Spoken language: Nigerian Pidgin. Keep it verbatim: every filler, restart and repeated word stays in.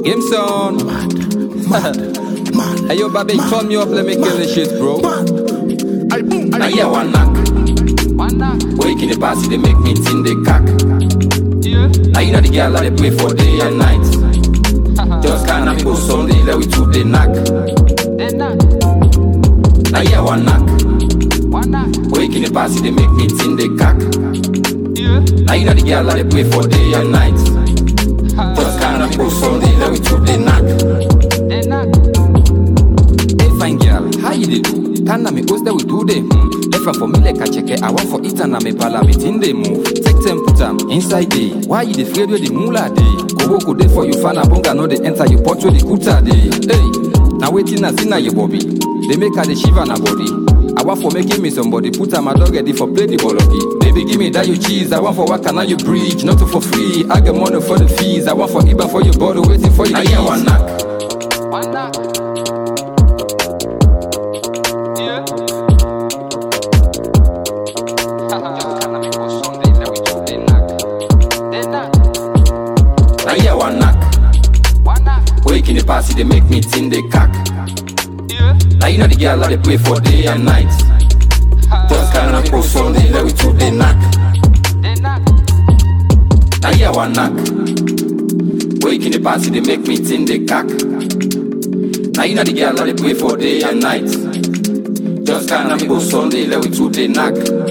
Game son. Mad, mad. Hey yo, baby, mad, turn me up, let me kill this shit, bro. I boom, I hear one knock. One knock. Wake in the party, they make me think they cock. Yeah. Now you know the girl that they play for day and night. Just can't have me go Sunday, let we two they knock. They knock. Now you hear one knock. One knock. Wake in the party, they make me think they cock. Yeah. Now you know the girl that they play for day and night. Just can't have me go Sunday, let we two they knock. They knock. Hey, fine girl, how you dey do? Turn me host that we do them. Left for me like a check it. I want for it and I'm a palamit in the move. Take them, put them inside day. Why you afraid with the moolah day? Go go day for you fan a bunga, no they enter your pot with the kuta day. Hey, now waiting a sinna your bobby. They make her the shiva na body. I want for making me somebody. Put her my dog ready for play the bologi. Baby, give me that you cheese. I want for what can I you bridge? Not for free. I get money for the fees. I want for Iba for your bottle, waiting for you. Now you hear one knock. One knock. Yeah. They knock. Now you hear one knock. One knock. Wake in the party, they make me think they cock. Yeah. Now you know the girl that they play for day and night. Just can't have me go Sunday, let we two they knock. They knock. Now you hear one knock. Wake in the party, they make me think they cock. Now you know the girl that they play for day and night. Just can't have me go Sunday, let we two they knock.